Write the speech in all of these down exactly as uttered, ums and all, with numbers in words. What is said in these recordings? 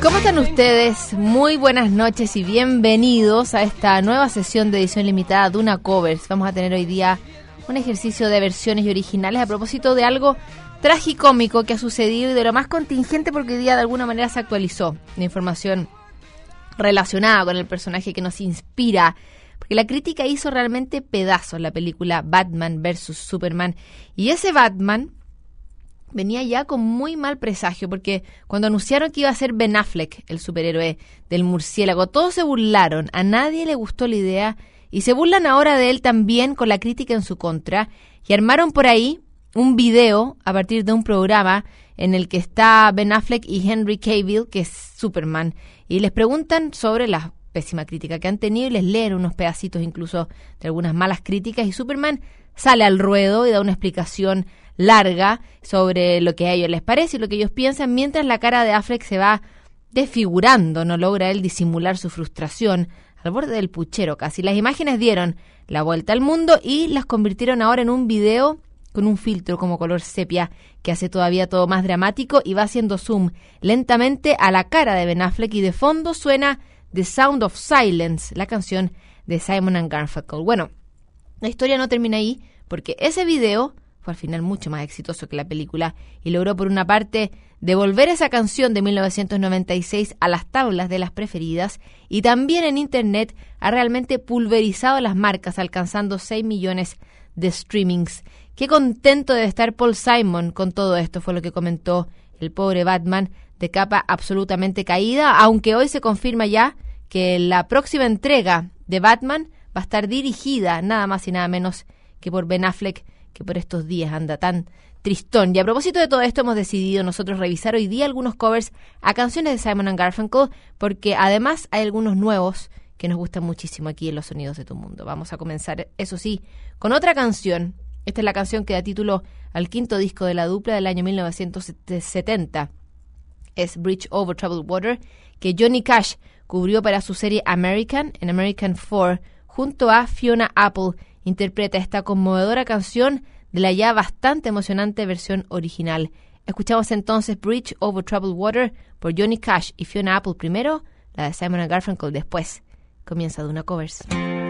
¿Cómo están ustedes? Muy buenas noches y bienvenidos a esta nueva sesión de edición limitada de Duna Covers. Vamos a tener hoy día un ejercicio de versiones y originales a propósito de algo tragicómico que ha sucedido y de lo más contingente porque hoy día de alguna manera se actualizó la información relacionada con el personaje que nos inspira, porque la crítica hizo realmente pedazos la película Batman versus Superman, y ese Batman venía ya con muy mal presagio, porque cuando anunciaron que iba a ser Ben Affleck, el superhéroe del murciélago, todos se burlaron, a nadie le gustó la idea, y se burlan ahora de él también con la crítica en su contra, y armaron por ahí un video a partir de un programa en el que está Ben Affleck y Henry Cavill, que es Superman, y les preguntan sobre la pésima crítica que han tenido y les leen unos pedacitos incluso de algunas malas críticas, y Superman sale al ruedo y da una explicación larga sobre lo que a ellos les parece y lo que ellos piensan, mientras la cara de Affleck se va desfigurando, no logra él disimular su frustración al borde del puchero casi. Las imágenes dieron la vuelta al mundo y las convirtieron ahora en un video con un filtro como color sepia que hace todavía todo más dramático y va haciendo zoom lentamente a la cara de Ben Affleck, y de fondo suena The Sound of Silence, la canción de Simon and Garfunkel. Bueno, la historia no termina ahí, porque ese video fue al final mucho más exitoso que la película y logró por una parte devolver esa canción de mil novecientos noventa y seis a las tablas de las preferidas, y también en internet ha realmente pulverizado las marcas, alcanzando seis millones de streamings. Qué contento debe estar Paul Simon con todo esto, fue lo que comentó el pobre Batman, de capa absolutamente caída, aunque hoy se confirma ya que la próxima entrega de Batman va a estar dirigida nada más y nada menos que por Ben Affleck, que por estos días anda tan tristón. Y a propósito de todo esto, hemos decidido nosotros revisar hoy día algunos covers a canciones de Simon and Garfunkel, porque además hay algunos nuevos que nos gustan muchísimo aquí en Los Sonidos de tu Mundo. Vamos a comenzar, eso sí, con otra canción. Esta es la canción que da título al quinto disco de la dupla del año mil novecientos setenta. Es Bridge Over Troubled Water, que Johnny Cash cubrió para su serie American en American four, junto a Fiona Apple. Interpreta esta conmovedora canción de la ya bastante emocionante versión original. Escuchamos entonces Bridge Over Troubled Water por Johnny Cash y Fiona Apple primero, la de Simon and Garfunkel después. Comienza Duna Covers.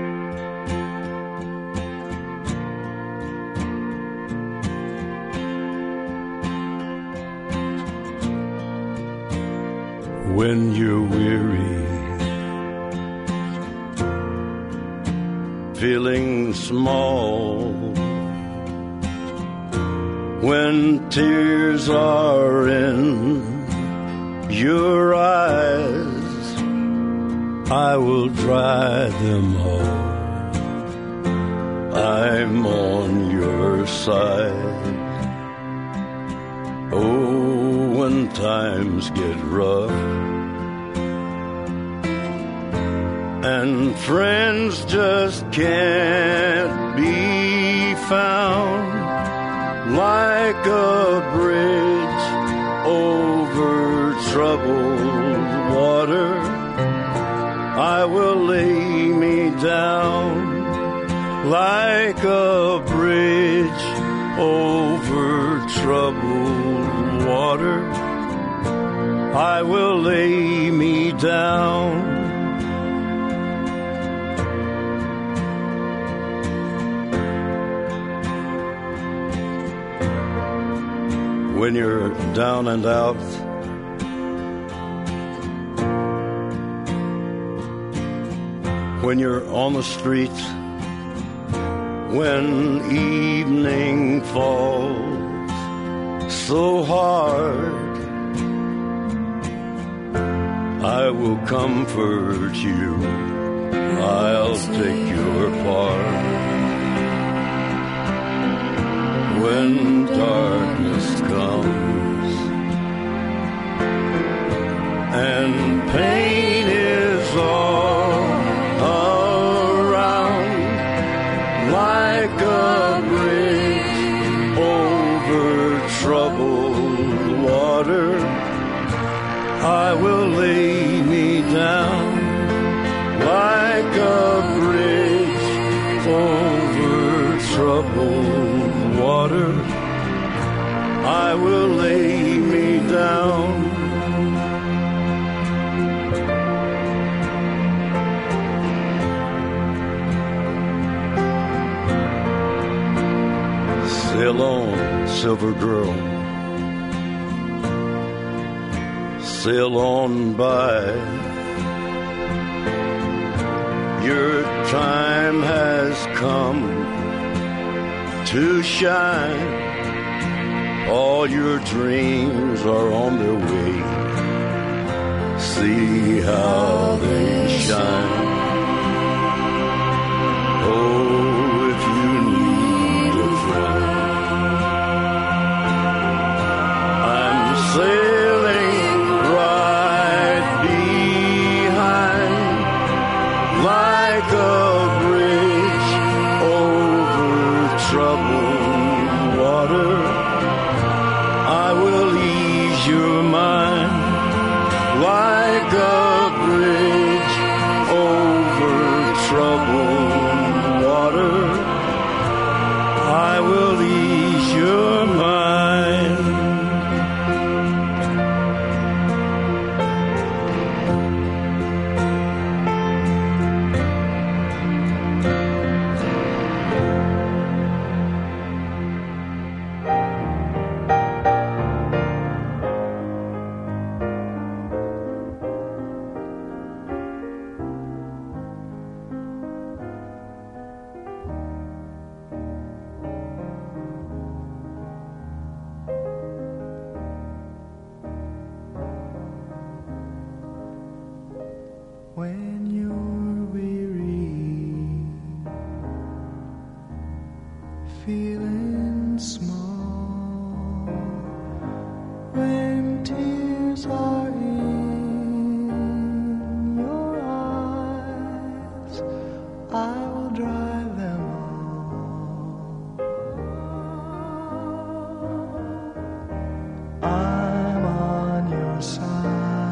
When you're weary, feeling small, when tears are in your eyes, I will dry them all. I'm on your side. Oh, when times get rough and friends just can't be found, like a bridge over troubled water, I will lay me down, like a bridge over troubled water, I will lay me down. When you're down and out, when you're on the street, when evening falls so hard, I will comfort you, I'll take your part. When darkness comes and pain is all around, like a bridge over troubled water, I will lay me down, like a bridge over troubled water, I will lay me down. Sail on, silver girl, sail on by. Your time has come to shine. All your dreams are on their way. See how they shine. Oh, if you need a friend, I'm sailing right behind, like a bridge over troubled water. I will ease your mind, like a bridge over troubled water. I will ease your mind. When you're weary, feeling small, when tears are in your eyes, I will dry them all. I'm on your side.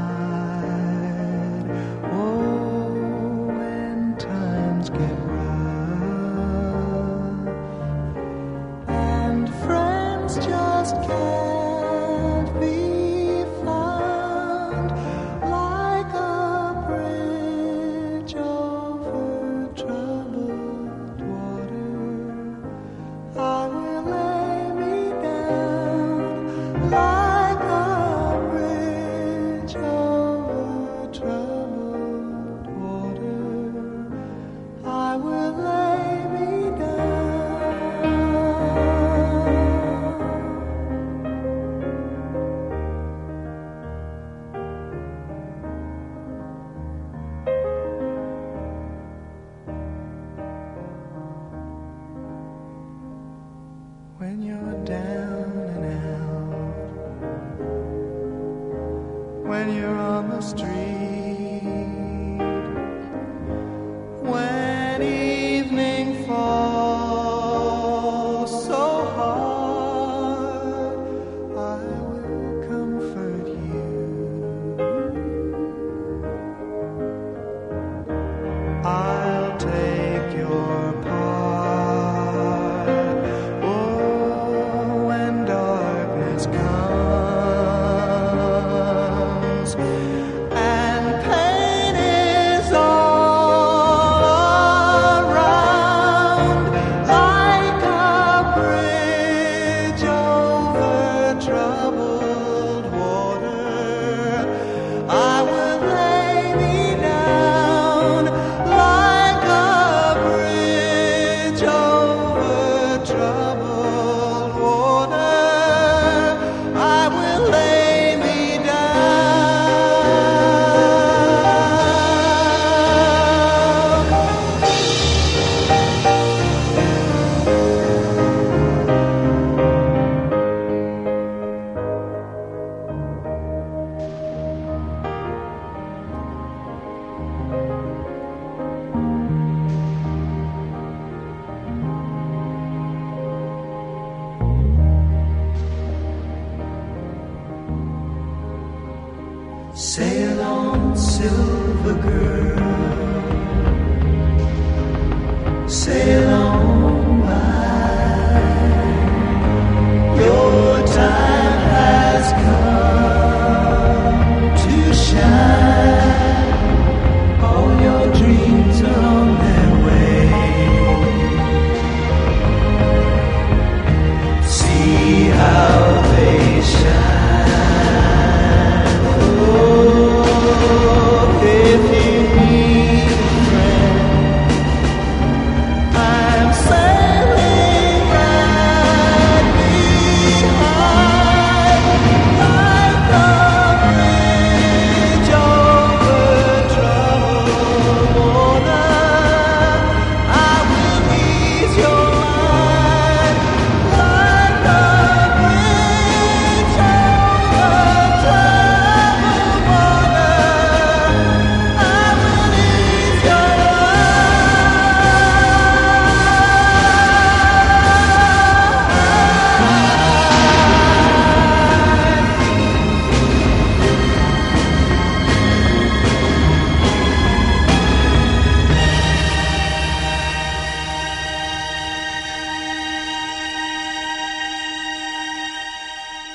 Get rough, and friends just can't be found, like a bridge over troubled water. I will lay me down, like a bridge over troubled water. I will lay me when you're down and out, when you're on the street, when evening falls so hard, I will comfort you. I'll take your part. Oh, when darkness comes and pain is all around, like a bridge over troubled water, I will lay me down, like a bridge over troubled water. I will lay me Sail on, silver girl, sail on by. Your time has come to shine. All your dreams are on their way.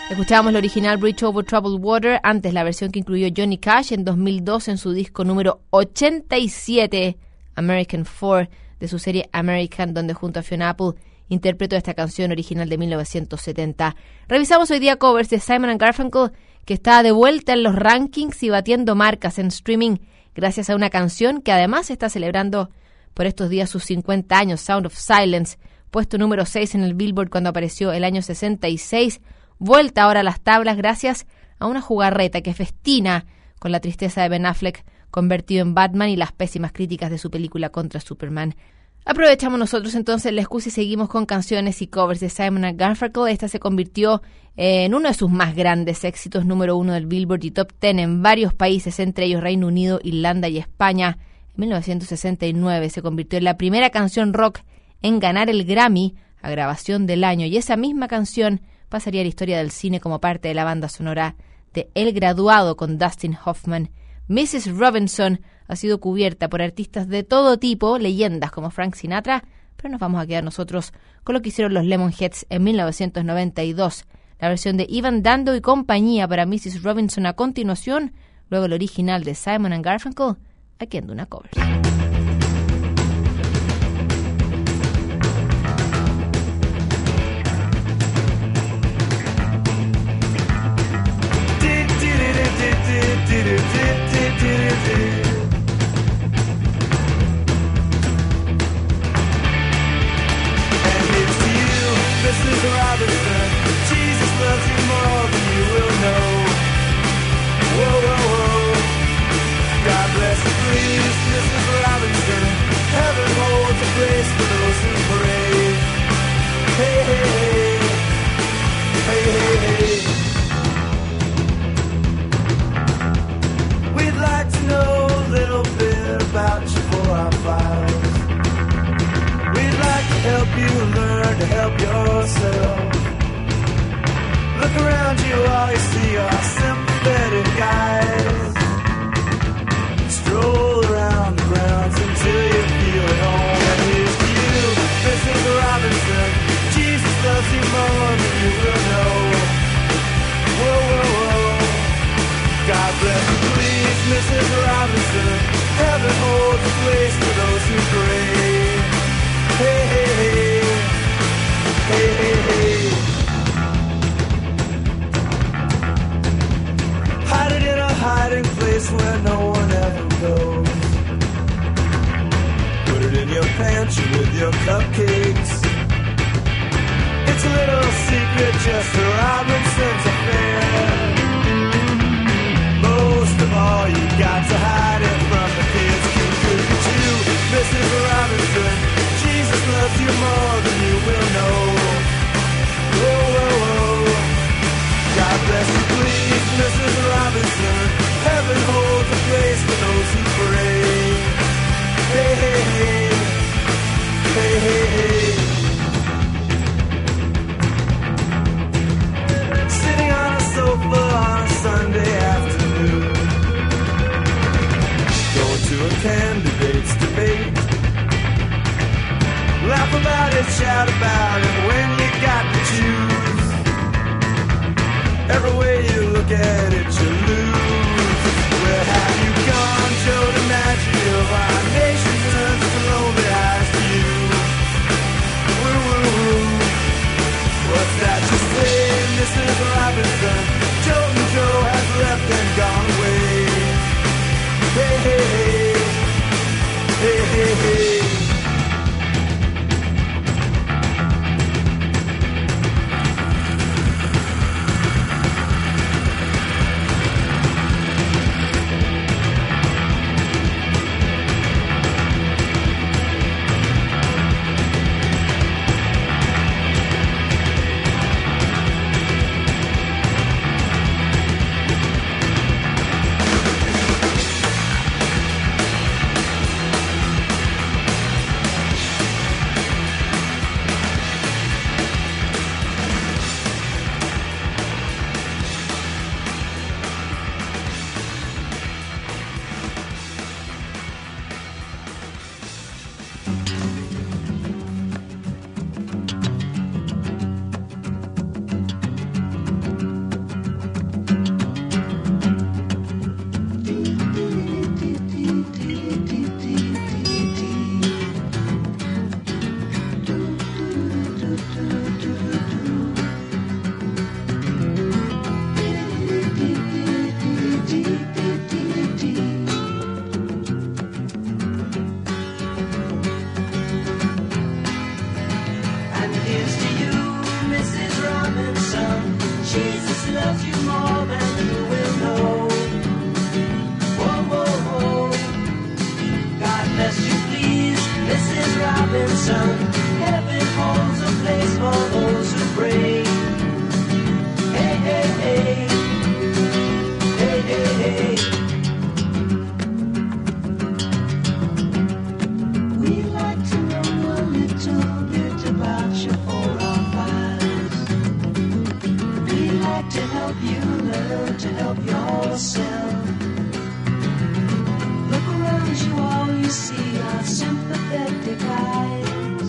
Escuchábamos la original Bridge Over Troubled Water, antes la versión que incluyó Johnny Cash en dos mil dos en su disco número ochenta y siete, American cuatro, de su serie American, donde junto a Fiona Apple interpretó esta canción original de mil novecientos setenta. Revisamos hoy día covers de Simon and Garfunkel, que está de vuelta en los rankings y batiendo marcas en streaming gracias a una canción que además está celebrando por estos días sus cincuenta años, Sound of Silence, puesto número seis en el Billboard cuando apareció el año sesenta y seis, vuelta ahora a las tablas gracias a una jugarreta que festina con la tristeza de Ben Affleck convertido en Batman y las pésimas críticas de su película contra Superman. Aprovechamos nosotros entonces la excusa y seguimos con canciones y covers de Simon and Garfunkel. Esta se convirtió en uno de sus más grandes éxitos, número uno del Billboard y top ten en varios países, entre ellos Reino Unido, Irlanda y España. En mil novecientos sesenta y nueve se convirtió en la primera canción rock en ganar el Grammy a grabación del año, y esa misma canción pasaría a la historia del cine como parte de la banda sonora de El Graduado con Dustin Hoffman. missus Robinson ha sido cubierta por artistas de todo tipo, leyendas como Frank Sinatra, pero nos vamos a quedar nosotros con lo que hicieron los Lemonheads en mil novecientos noventa y dos. La versión de Ivan Dando y compañía para missus Robinson a continuación, luego el original de Simon and Garfunkel, aquí en Duna Covers. Help you learn to help yourself. Look around you, all you see are sympathetic guys. Stroll around the grounds until you feel at home. And here's to you, missus Robinson. Jesus loves you more than you will know. Whoa, whoa, whoa. God bless you, please, missus Robinson. Heaven holds a place for those who pray. Hey, hey, hey, hey, hey, hey. Hide it in a hiding place where no one ever goes. Put it in your pantry with your cupcakes. It's a little secret just for Robinson's affair. Most of all, you got to hide it from the kids. Keep good to you, missus Robinson. Jesus loves you more than you will know. Whoa, whoa, whoa. God bless you, please, missus Robinson. Heaven holds a place for those who pray. Hey, hey, hey. Hey, hey, hey. Sitting on a sofa on a Sunday afternoon, going to a candidate's debate. Laugh about it, shout about it when you got to choose. Every way you look at it, you lose. Where have you gone, Joe DiMaggio? Our nation turns its lonely eyes to you. Woo, woo, woo. What's that you say, missus Robinson? Joe and Joe has left and gone away. Hey, hey, hey. Hey, hey, hey. loves you more than you will know. Whoa, whoa, whoa. God bless you, please. Missus Robinson. Heaven holds a place for those who pray. Hey, hey, hey. Hey, hey, hey. We'd like to know a little bit about you for our files. We'd like to help you learn to help yourself. Look around you, all you see are sympathetic eyes.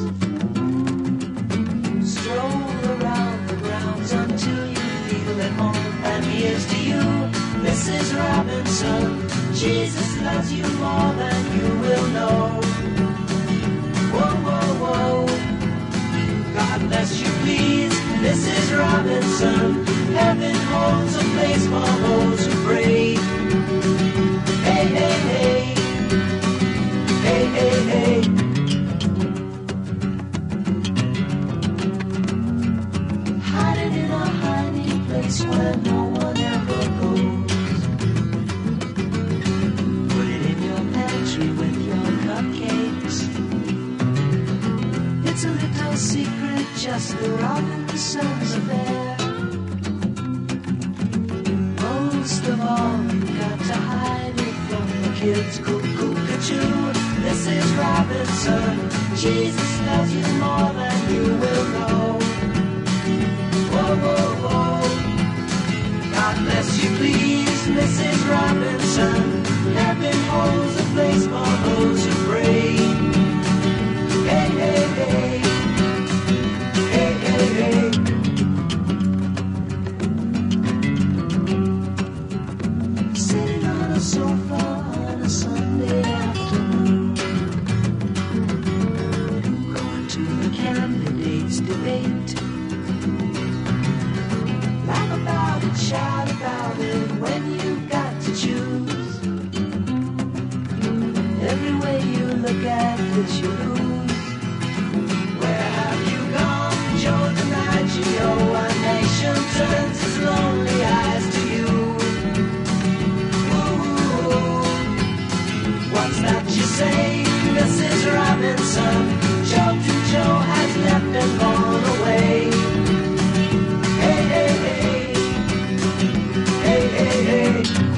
Stroll around the grounds until you feel at home. And here's to you, Missus Robinson. Jesus loves you more than you will know. Whoa, whoa, whoa. God bless you, please, Missus Robinson. Heaven holds a place for those who pray. Hey, hey, hey. Hey, hey, hey. Hiding in a hiding place where no one ever goes. Put it in your pantry with your cupcakes. It's a little secret, just the Robinsons affair. Most of all, you got to hide it from the kids. Cuckoo, cuckoo, Missus Robinson. Jesus loves you more than you will know. Whoa, whoa, whoa. God bless you, please, Missus Robinson. Heaven holds a place for those who pray. Hey, hey, hey. Hey, hey, hey. Sitting on a sofa on a Sunday afternoon, going to the candidates' debate. Laugh about it, shout about it when you've got to choose. Every way you look at it, you lose. Where have you gone, Joe DiMaggio? A nation turns its lonely eyes to you. Ooh, what's that you say, Missus Robinson? Joe to Joe has left and gone away. Hey, hey, hey. Hey, hey, hey.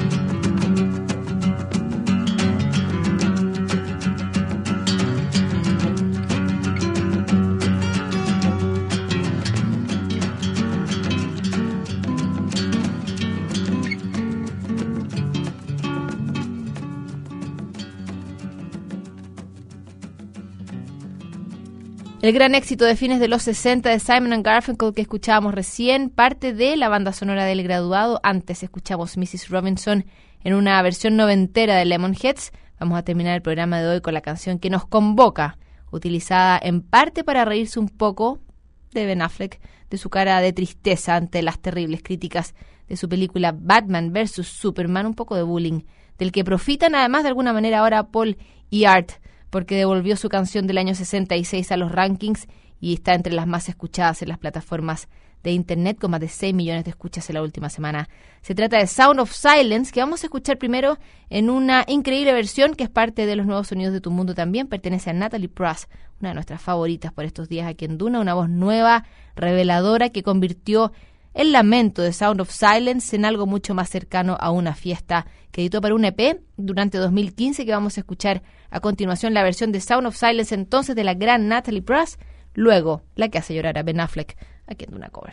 El gran éxito de fines de los sesenta de Simon and Garfunkel que escuchábamos recién, parte de la banda sonora del Graduado. Antes escuchamos missus Robinson en una versión noventera de Lemonheads. Vamos a terminar el programa de hoy con la canción que nos convoca, utilizada en parte para reírse un poco de Ben Affleck, de su cara de tristeza ante las terribles críticas de su película Batman versus Superman, un poco de bullying, del que profitan además de alguna manera ahora Paul y Art, porque devolvió su canción del año sesenta y seis a los rankings y está entre las más escuchadas en las plataformas de internet, con más de seis millones de escuchas en la última semana. Se trata de Sound of Silence, que vamos a escuchar primero en una increíble versión que es parte de los nuevos sonidos de tu mundo también. Pertenece a Natalie Prass, una de nuestras favoritas por estos días aquí en Duna, una voz nueva, reveladora, que convirtió el lamento de Sound of Silence en algo mucho más cercano a una fiesta que editó para un E P durante dos mil quince, que vamos a escuchar a continuación la versión de Sound of Silence entonces de la gran Natalie Prass, luego la que hace llorar a Ben Affleck aquí en Duna Covers.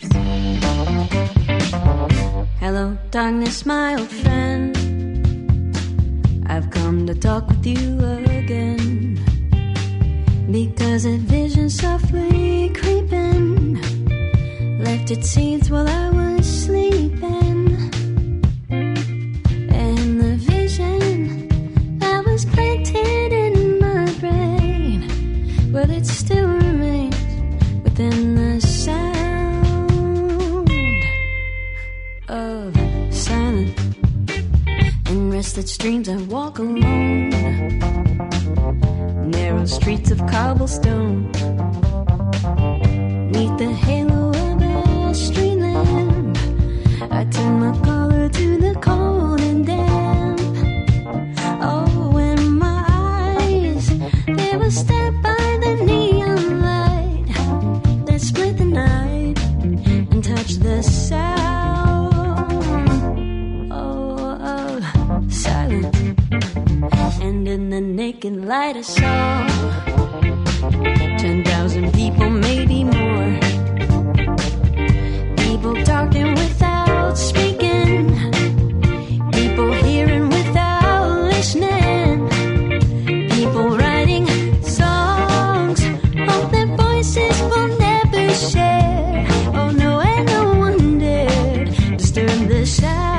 Hello darkness, my old friend, I've come to talk with you again, because a vision softly creeping left its seeds while I was sleeping, and the vision that was planted in my brain, well, it still remains within the sound of silence. In restless dreams I walk alone, narrow streets of cobblestone, neath the halo of a street lamp I turn light a song. Ten thousand people, maybe more. People talking without speaking. People hearing without listening. People writing songs. Hope their voices will never share. Oh no, and no one dared disturb the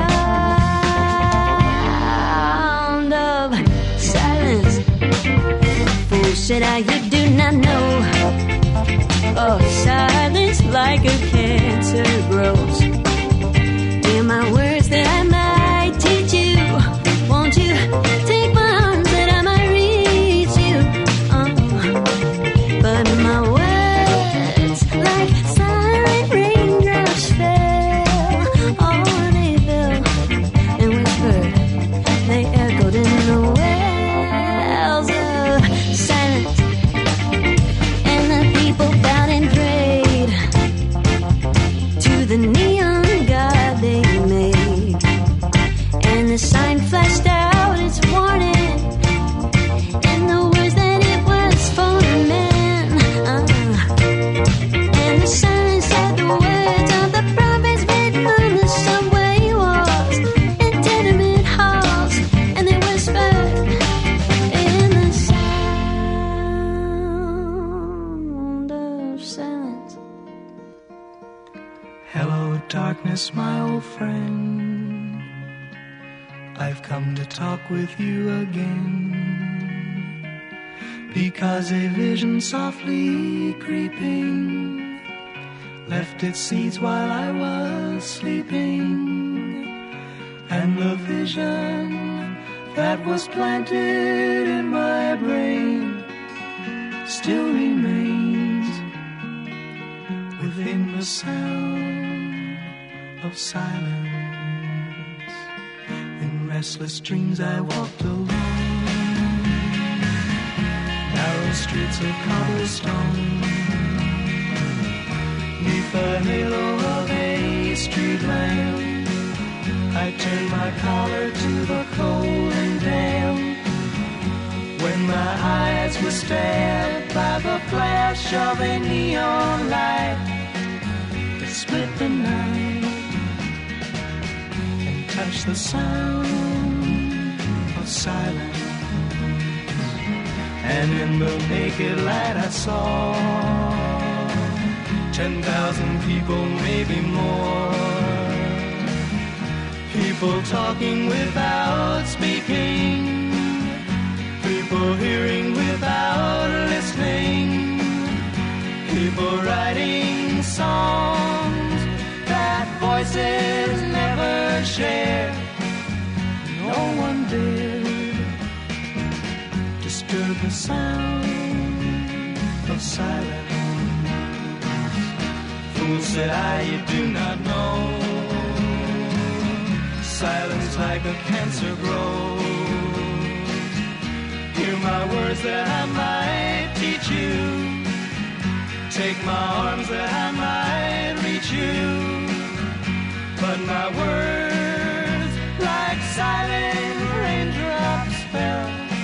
sound of silence. Fool said I, you do not know. Oh, silence like a cancer grows. Hear my words that I might teach you. Won't you take my arms that I might reach you? Uh, but my words like silent raindrops fell. Oh, they fell and whispered. They echoed in the wells of silence. And the people bowed and prayed to the neon god they made. And the sign flashed out its warning, and the words that it was for men. Uh, and the sign said the words of the prophets written on the subway walls and tenement halls, and they whispered in the sound of silence. Hello, darkness, my old friend. I've come to talk with you again, because a vision softly creeping left its seeds while I was sleeping, and the vision that was planted in my brain still remains within the sound of silence. In restless dreams I walked alone, narrow streets of cobblestone, neath the halo of a street lamp. I turned my collar to the cold and damp, when my eyes were stabbed by the flash of a neon light that split the night and touched the sound of silence. And in the naked light I saw ten thousand people, maybe more. People talking without speaking, people hearing without listening, people writing songs that voices never share. No one dared disturb the sound of silence. Fool said I, you do not know. Silence like a cancer grows. Hear my words that I might teach you. Take my arms that I might reach you. But my words like silent raindrops fell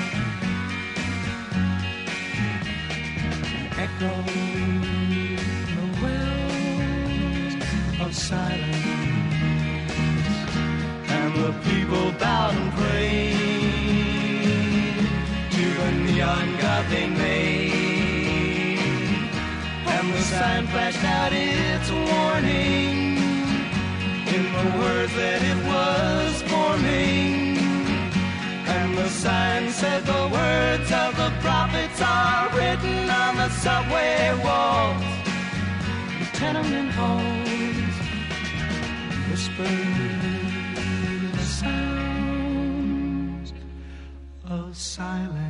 and echoed the wells of silence. And the people bowed and prayed to the neon god they made. And the sign flashed out its warning in the words that it was forming. And the sign said the words of the prophets are written on the subway walls, the tenement halls, whispered the sounds of silence.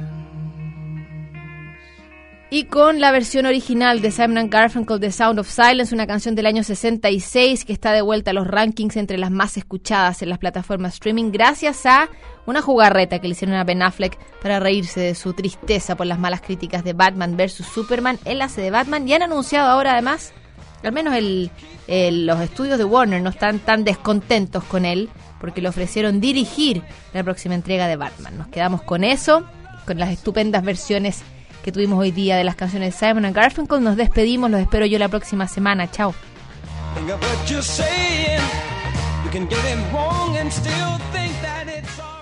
Y con la versión original de Simon and Garfunkel, The Sound of Silence, una canción del año sesenta y seis que está de vuelta a los rankings entre las más escuchadas en las plataformas streaming gracias a una jugarreta que le hicieron a Ben Affleck para reírse de su tristeza por las malas críticas de Batman versus Superman. Él hace de Batman y han anunciado ahora además, al menos el, el, los estudios de Warner no están tan descontentos con él porque le ofrecieron dirigir la próxima entrega de Batman. Nos quedamos con eso con las estupendas versiones que tuvimos hoy día de las canciones de Simon and Garfunkel. Nos despedimos, los espero yo la próxima semana. Chao. Think of what you're saying. You can get it wrong and still think that it's all.